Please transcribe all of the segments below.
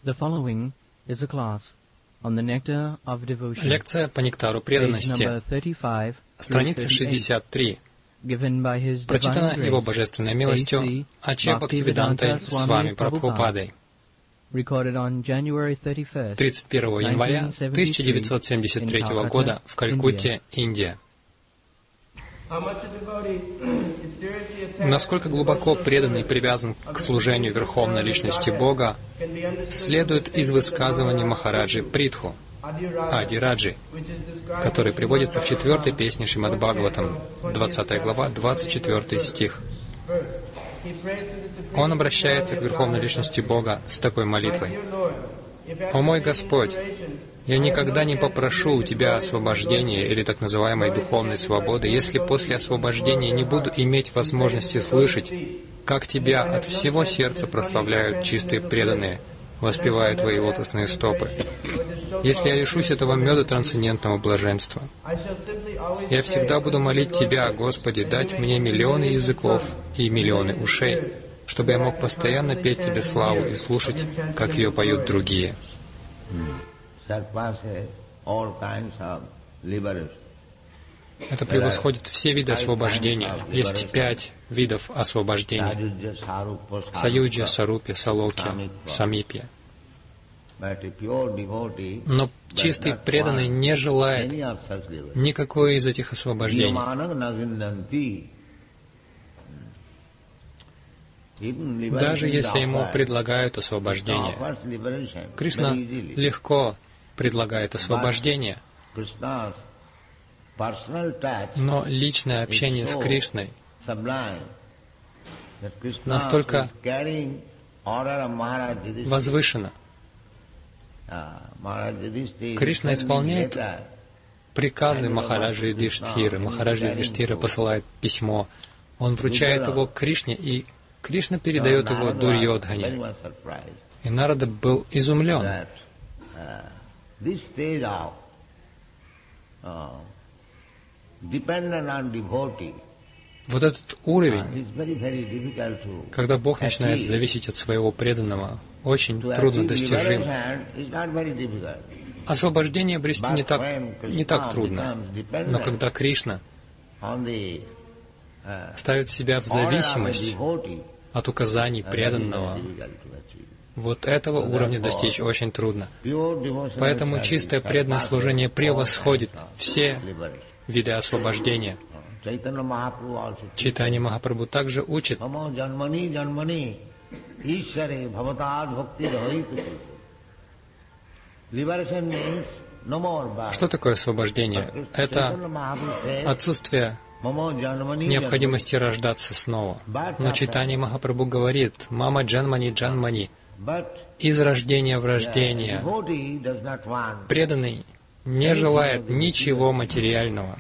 Лекция по нектару преданности, страница 63, прочитана Его Божественной милостью Аче Бхактивидантой с вами Прабхупадой 31 января 1973 года в Калькутте, Индия. Насколько глубоко преданный привязан к служению Верховной Личности Бога, следует из высказывания Махараджи Притху, Ади-Раджи, который приводится в 4-й песне Шримад Бхагаватам, 20 глава, 24 стих. Он обращается к Верховной Личности Бога с такой молитвой: «О мой Господь, я никогда не попрошу у Тебя освобождения или так называемой духовной свободы, если после освобождения не буду иметь возможности слышать, как Тебя от всего сердца прославляют чистые преданные, воспевая Твои лотосные стопы. Если я лишусь этого меда трансцендентного блаженства, я всегда буду молить Тебя, Господи, дать мне миллионы языков и миллионы ушей, чтобы я мог постоянно петь Тебе славу и слушать, как ее поют другие». Это превосходит все виды освобождения. Есть 5 видов освобождения: Саюджа, Сарупи, Салоки, Самипья. Но чистый преданный не желает никакой из этих освобождений. Даже если ему предлагают освобождение, Кришна легко предлагает освобождение, но личное общение с Кришной настолько возвышено. Кришна исполняет приказы Махараджи Юдхиштхиры. Махараджа Юдхиштхира посылает письмо, он вручает его Кришне, и Кришна передает его Дурьодхане. И Нарада был изумлен. Вот этот уровень, когда Бог начинает зависеть от своего преданного, очень трудно достижим. Освобождение обрести не так трудно, но когда Кришна ставит себя в зависимость от указаний преданного, вот этого уровня достичь очень трудно. Поэтому чистое преданное служение превосходит все виды освобождения. Чайтанья Махапрабху также учит: что такое освобождение? Это отсутствие необходимости рождаться снова. Но Чайтанья Махапрабху говорит: «Мама джанмани джанмани», из рождения в рождение. Преданный не желает ничего материального.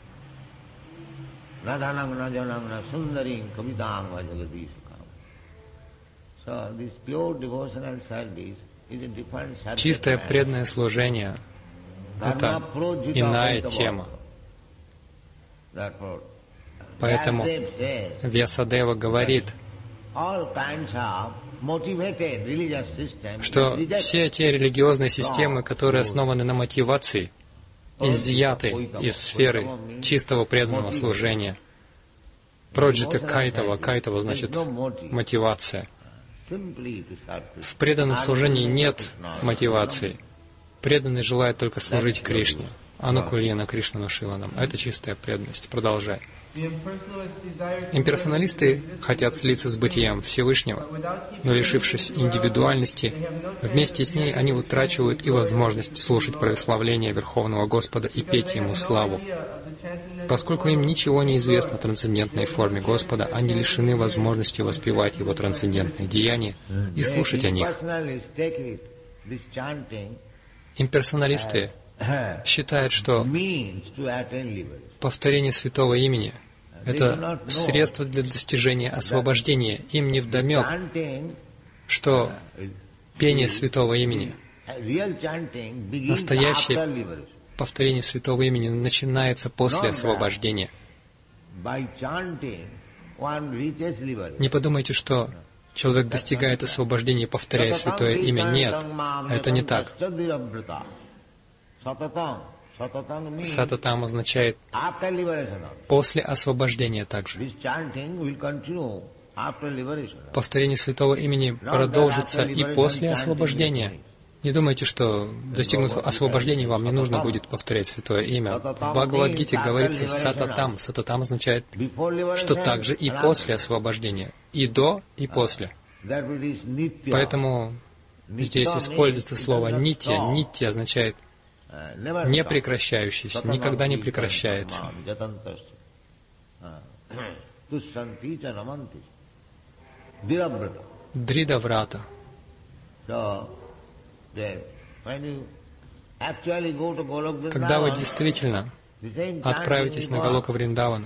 Чистое преданное служение — это иная тема. Поэтому Вьясадева говорит, что все те религиозные системы, которые основаны на мотивации, изъяты из сферы чистого преданного служения. Проджита Кайтава. Кайтава значит мотивация. В преданном служении нет мотивации. Преданный желает только служить Кришне. Анукульена Кришна Нушиланам. Это чистая преданность. Продолжай. Имперсоналисты хотят слиться с бытием Всевышнего, но, лишившись индивидуальности, вместе с ней они утрачивают и возможность слушать прославление Верховного Господа и петь Ему славу. Поскольку им ничего не известно о трансцендентной форме Господа, они лишены возможности воспевать Его трансцендентные деяния и слушать о них. Имперсоналисты считают, что повторение святого имени — это средство для достижения освобождения. Им невдомек, что пение святого имени, настоящее повторение святого имени начинается после освобождения. Не подумайте, что человек достигает освобождения, повторяя святое имя. Нет, это не так. Сататам означает после освобождения также. Повторение святого имени продолжится и после освобождения. Не думайте, что, достигнув освобождения, вам не нужно будет повторять святое имя. В Бхагавад-гите говорится «сататам». «Сататам» означает, что также и после освобождения. И до, и после. Поэтому здесь используется слово «нитья». «Нитья» означает «не прекращающийся», «никогда не прекращается». Дридаврата. Когда вы действительно отправитесь на Галока Вриндавану,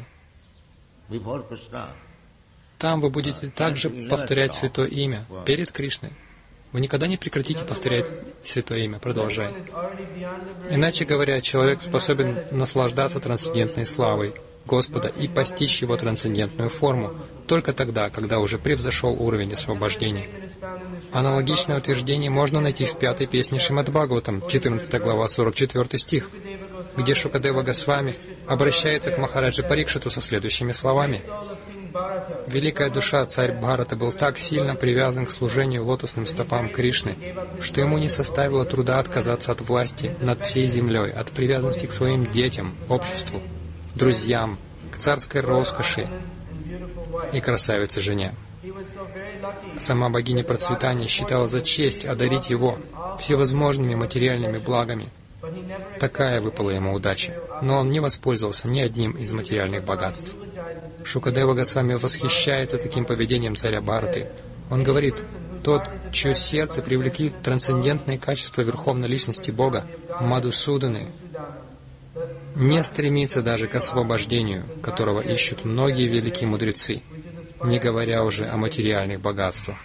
там вы будете также повторять святое имя перед Кришной. Вы никогда не прекратите повторять святое имя, продолжая. Иначе говоря, человек способен наслаждаться трансцендентной славой Господа и постичь Его трансцендентную форму только тогда, когда уже превзошел уровень освобождения. Аналогичное утверждение можно найти в 5-й песне Шримад Бхагаватам, 14 глава, 44 стих, где Шукадева Госвами обращается к Махараджи Парикшиту со следующими словами. «Великая душа, царь Бхарата, был так сильно привязан к служению лотосным стопам Кришны, что ему не составило труда отказаться от власти над всей землей, от привязанности к своим детям, обществу, друзьям, к царской роскоши и красавице жене. Сама богиня процветания считала за честь одарить его всевозможными материальными благами. Такая выпала ему удача, но он не воспользовался ни одним из материальных богатств. Шукадева Госвами восхищается таким поведением царя Бхараты. Он говорит, тот, чье сердце привлекли трансцендентные качества Верховной Личности Бога, Мадхусуданы, не стремится даже к освобождению, которого ищут многие великие мудрецы, не говоря уже о материальных богатствах.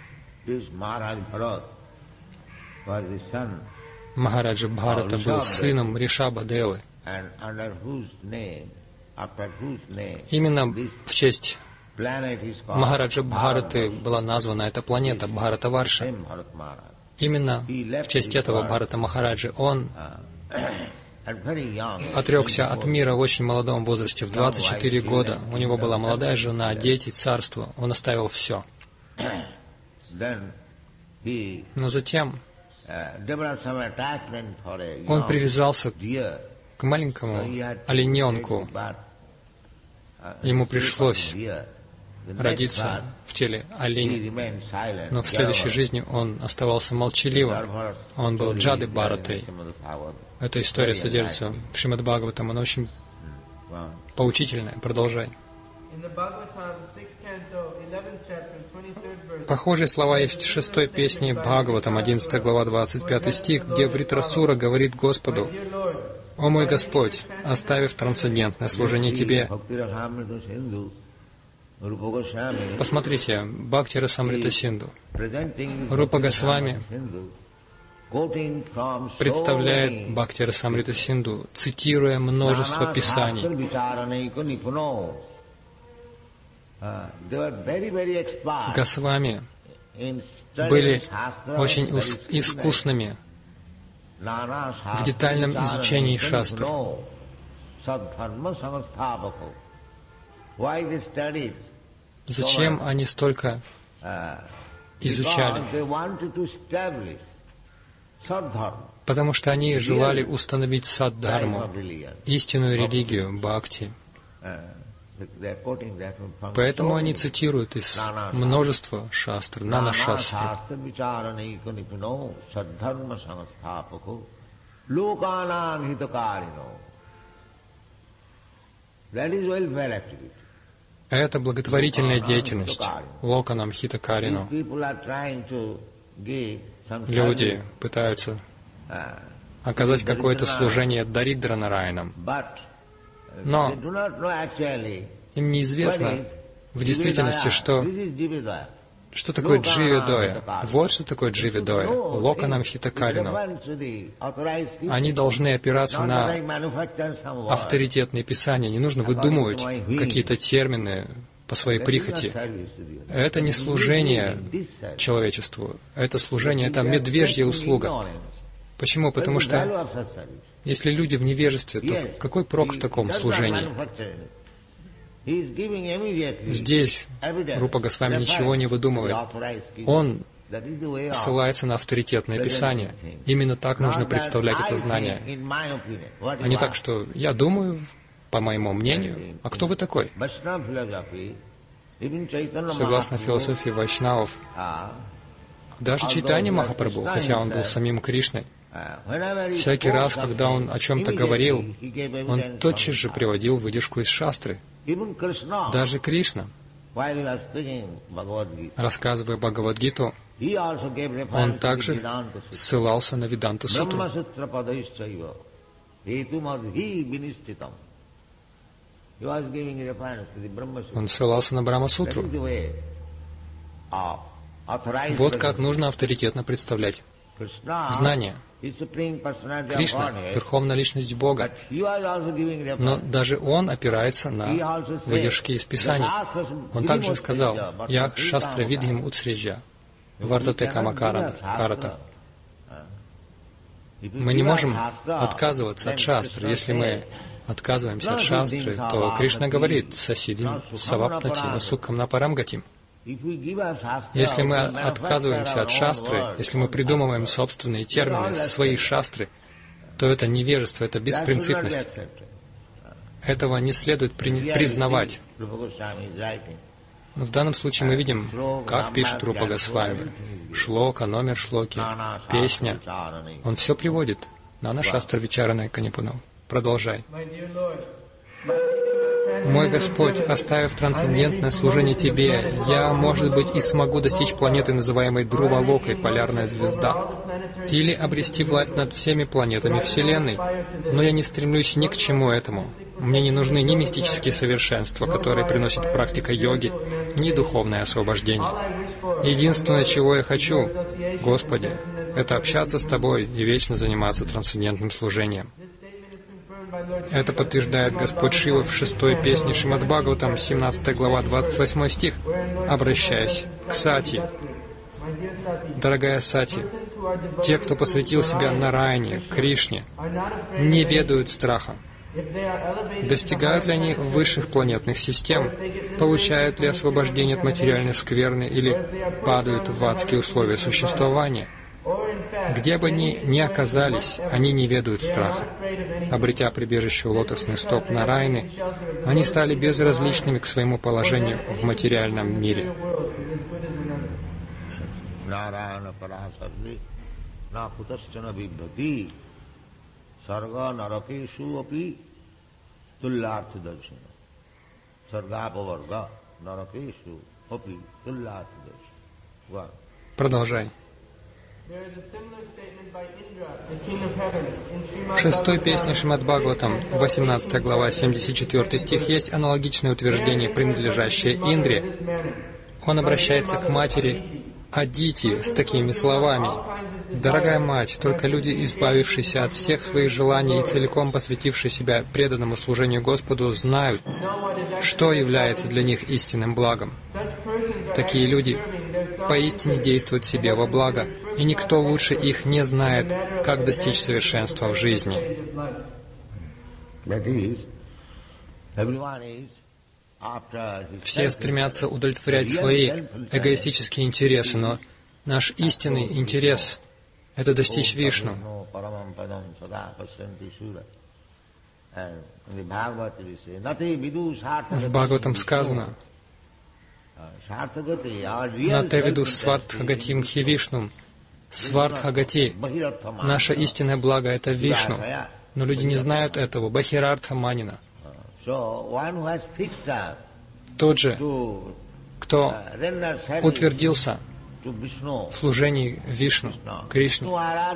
Махараджа Бхарата был сыном Ришаба Девы. Именно в честь Махараджа Бхараты была названа эта планета Бхаратаварша. Именно в честь этого Бхарата Махараджи он отрекся от мира в очень молодом возрасте, в 24 года. У него была молодая жена, дети, царство. Он оставил все. Но затем он привязался к маленькому олененку. Ему пришлось родиться в теле оленя. Но в следующей жизни он оставался молчаливым. Он был Джады Бхаратой. Эта история содержится в Шримад Бхагаватам. Она очень поучительная. Продолжай. Похожие слова есть в 6-й песне Бхагаватам, 11 глава, 25 стих, где Вритрасура говорит Господу: «О мой Господь, оставив трансцендентное служение Тебе». Посмотрите, Бхакти Расамрита Синду. Рупа Госвами представляет Бхакти Расамрита Синду, цитируя множество писаний. Госвами были очень искусными в детальном изучении шастр. Зачем они столько изучали? Потому что они желали установить саддхарму, истинную религию, бхакти. Поэтому они цитируют из множества шастр, нана-шастр. Это благотворительная деятельность, локанам хитакарину. Люди пытаются оказать какое-то служение Даридра-нараянам, но им неизвестно в действительности, что такое дживидоя. Вот что такое дживидоя, локанам хитакарину. Они должны опираться на авторитетные писания. Не нужно выдумывать какие-то термины, по своей прихоти. Это не служение человечеству, это служение, это медвежья услуга. Почему? Потому что если люди в невежестве, то какой прок в таком служении? Здесь Рупа Госвами ничего не выдумывает. Он ссылается на авторитетное Писание. Именно так нужно представлять это знание. А не так, что я думаю, по моему мнению. А кто вы такой? Согласно философии вайшнавов, даже Чайтанья Махапрабху, хотя он был самим Кришной, всякий раз, когда он о чем-то говорил, он тотчас же приводил выдержку из шастры. Даже Кришна, рассказывая Бхагавад-гиту, он также ссылался на Веданта-сутру. Он ссылался на Брахма-сутру. Вот как нужно авторитетно представлять знание. Кришна — Верховная Личность Бога, но даже Он опирается на выдержки из Писаний. Он также сказал: «Я шастра видхим утсриджа, вартате карата». Мы не можем отказываться от шастры. Если мы отказываемся от шастры, то Кришна говорит: «Сасидим савапнати васукхам напарамгатим». Если мы отказываемся от шастры, если мы придумываем собственные термины, свои шастры, то это невежество, это беспринципность. Этого не следует признавать. Но в данном случае мы видим, как пишет Рупа Госвами. Шлока, номер шлоки, песня. Он все приводит. Нана шастра вичарана канипунам. Продолжай. Мой Господь, оставив трансцендентное служение Тебе, я, может быть, и смогу достичь планеты, называемой Друвалокой, полярная звезда, или обрести власть над всеми планетами Вселенной, но я не стремлюсь ни к чему этому. Мне не нужны ни мистические совершенства, которые приносит практика йоги, ни духовное освобождение. Единственное, чего я хочу, Господи, это общаться с Тобой и вечно заниматься трансцендентным служением. Это подтверждает Господь Шива в 6-й песне Шримад Бхагаватам, 17 глава, 28 стих, обращаясь к Сати. Дорогая Сати, те, кто посвятил себя Нараяне, Кришне, не ведают страха. Достигают ли они высших планетных систем? Получают ли освобождение от материальной скверны или падают в адские условия существования? Где бы они ни оказались, они не ведают страха. Обретя прибежище у лотосных стоп Нараяны, они стали безразличными к своему положению в материальном мире. Продолжай. В 6-й песне Шримад Бхагаватам, 18 глава, 74 стих, есть аналогичное утверждение, принадлежащее Индре. Он обращается к матери Адити с такими словами: «Дорогая мать, только люди, избавившиеся от всех своих желаний и целиком посвятившие себя преданному служению Господу, знают, что является для них истинным благом. Такие люди поистине действуют себе во благо, и никто лучше их не знает, как достичь совершенства в жизни». Все стремятся удовлетворять свои эгоистические интересы, но наш истинный интерес — это достичь Вишну. В Бхагаватам сказано: «Нате виду свартхагатим хи Вишнум». Свартхагати — наше истинное благо — это Вишну. Но люди не знают этого. Бахирартха манина. Тот же, кто утвердился в служении Вишну, Кришне,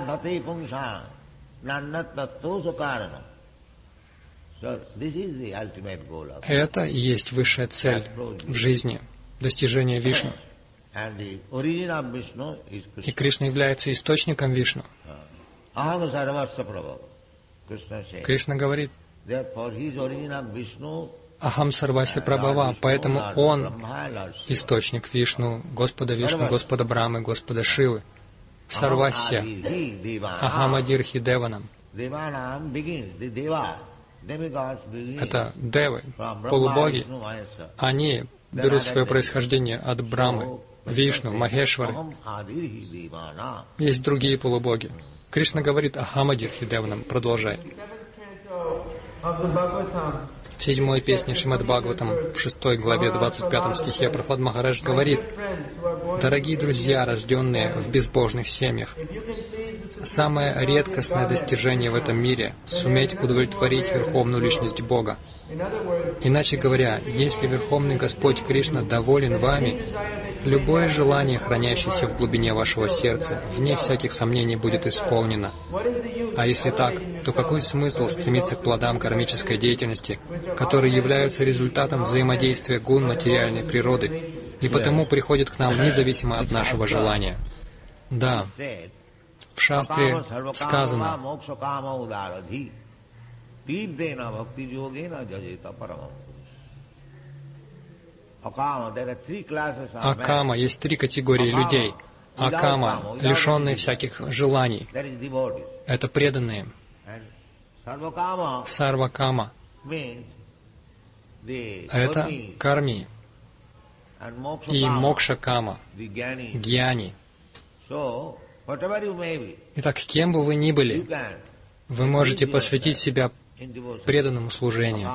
это и есть высшая цель в жизни — достижение Вишну. И Кришна является источником Вишну. Кришна говорит: Ахам Сарвася Прабхава, поэтому Он — источник Вишну, Господа Брамы, Господа Шивы. Сарвасya, Ахамадирхи Деванам. Это девы, полубоги. Они берут свое происхождение от Брамы, Вишну, Махешвары. Есть другие полубоги. Кришна говорит Ахамадирхи Деванам, продолжай. В 7-й песне Шримад Бхагаватам, в 6 главе 25 стихе Прахлад Махарадж говорит: «Дорогие друзья, рожденные в безбожных семьях, самое редкостное достижение в этом мире — суметь удовлетворить Верховную Личность Бога. Иначе говоря, если Верховный Господь Кришна доволен вами, любое желание, хранящееся в глубине вашего сердца, вне всяких сомнений будет исполнено. А если так, то какой смысл стремиться к плодам кармической деятельности, которые являются результатом взаимодействия гун материальной природы, и потому приходят к нам независимо от нашего желания?» Да, в Шастре сказано: Акама, есть 3 категории людей. Акама, лишенные всяких желаний, это преданные. Сарвакама, это карми. И мокша-кама, гьяни. Итак, кем бы вы ни были, вы можете посвятить себя преданному служению.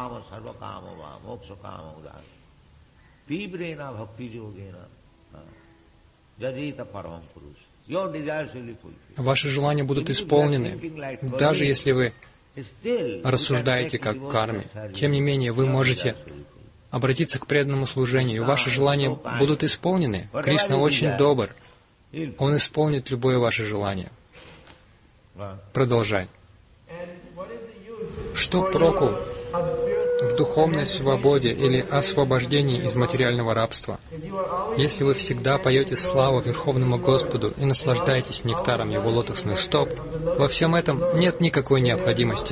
Ваши желания будут исполнены, даже если вы рассуждаете как карми. Тем не менее, вы можете обратиться к преданному служению, и ваши желания будут исполнены. Кришна очень добр. Он исполнит любое ваше желание. Продолжай. Что проку в духовной свободе или освобождении из материального рабства, если вы всегда поете славу Верховному Господу и наслаждаетесь нектаром Его лотосных стоп? Во всем этом нет никакой необходимости.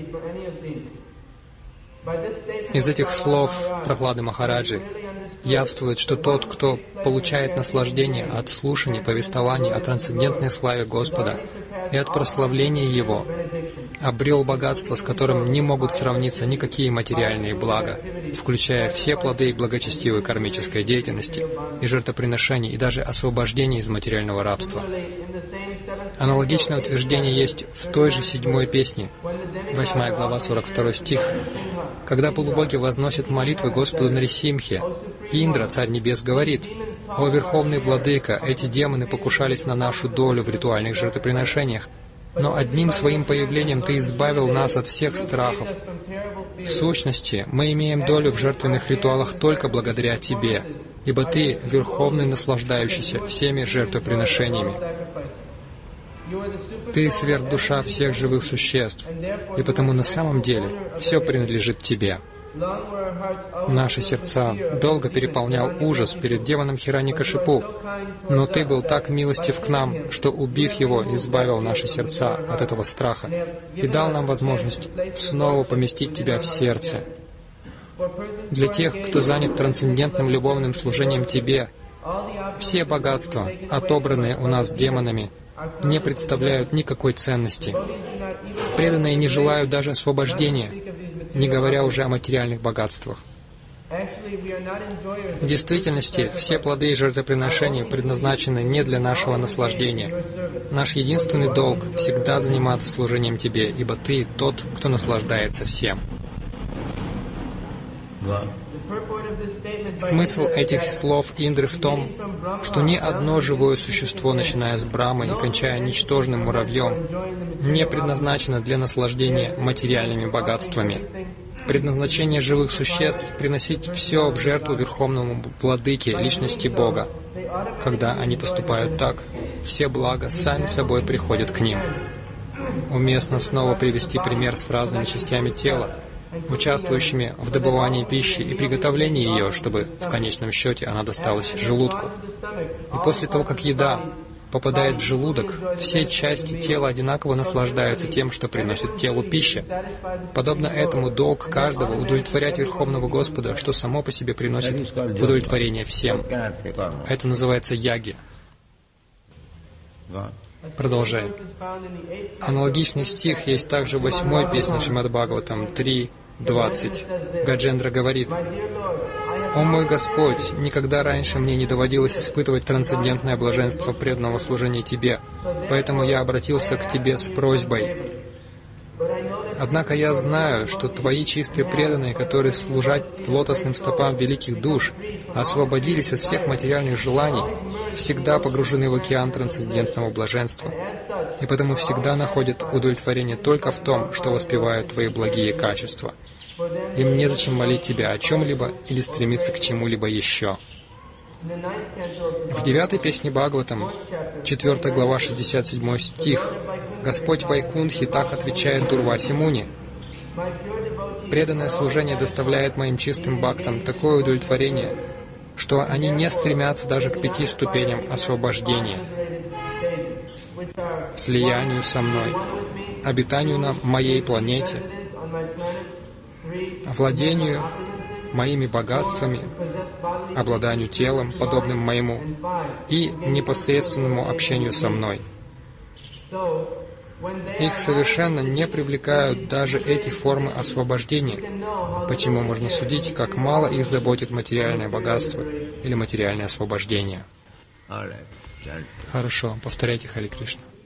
Из этих слов Прахлады Махараджи явствует, что тот, кто получает наслаждение от слушаний, повествований о трансцендентной славе Господа и от прославления Его, обрел богатство, с которым не могут сравниться никакие материальные блага, включая все плоды благочестивой кармической деятельности и жертвоприношений, и даже освобождение из материального рабства. Аналогичное утверждение есть в той же 7-й песне, 8 глава, 42 стих. Когда полубоги возносят молитвы Господу Нарисимхе, Индра, Царь Небес, говорит: «О Верховный Владыка, эти демоны покушались на нашу долю в ритуальных жертвоприношениях, но одним своим появлением Ты избавил нас от всех страхов. В сущности, мы имеем долю в жертвенных ритуалах только благодаря Тебе, ибо Ты — Верховный, наслаждающийся всеми жертвоприношениями. Ты — сверхдуша всех живых существ, и потому на самом деле все принадлежит Тебе». Наши сердца долго переполнял ужас перед демоном Хираньякашипу, но Ты был так милостив к нам, что, убив его, избавил наши сердца от этого страха и дал нам возможность снова поместить Тебя в сердце. Для тех, кто занят трансцендентным любовным служением Тебе, все богатства, отобранные у нас демонами, не представляют никакой ценности. Преданные не желают даже освобождения, не говоря уже о материальных богатствах. В действительности, все плоды и жертвоприношения предназначены не для нашего наслаждения. Наш единственный долг — всегда заниматься служением Тебе, ибо Ты — тот, кто наслаждается всем. Смысл этих слов Индры в том, что ни одно живое существо, начиная с Брамы и кончая ничтожным муравьем, не предназначено для наслаждения материальными богатствами. Предназначение живых существ — приносить все в жертву Верховному Владыке, Личности Бога. Когда они поступают так, все блага сами собой приходят к ним. Уместно снова привести пример с разными частями тела, участвующими в добывании пищи и приготовлении ее, чтобы в конечном счете она досталась желудку. И после того, как еда попадает в желудок, все части тела одинаково наслаждаются тем, что приносит телу пища. Подобно этому долг каждого удовлетворять Верховного Господа, что само по себе приносит удовлетворение всем. Это называется яги. Продолжаем. Аналогичный стих есть также в 8-й песне Шримад Бхагаватам 3:20. Гаджендра говорит: «О мой Господь, никогда раньше мне не доводилось испытывать трансцендентное блаженство преданного служения Тебе, поэтому я обратился к Тебе с просьбой. Однако я знаю, что Твои чистые преданные, которые служат лотосным стопам великих душ, освободились от всех материальных желаний, всегда погружены в океан трансцендентного блаженства, и потому всегда находят удовлетворение только в том, что воспевают Твои благие качества. Им незачем молить Тебя о чем-либо или стремиться к чему-либо еще». В 9-й песне Бхагаватам, 4 глава, 67 стих, Господь Вайкунтхи так отвечает Дурваси Муни: «Преданное служение доставляет моим чистым бхактам такое удовлетворение, что они не стремятся даже к 5 ступеням освобождения, слиянию со мной, обитанию на моей планете, владению моими богатствами, обладанию телом, подобным моему, и непосредственному общению со мной. Их совершенно не привлекают даже эти формы освобождения, почему можно судить, как мало их заботит материальное богатство или материальное освобождение». Хорошо, повторяйте Харе Кришна.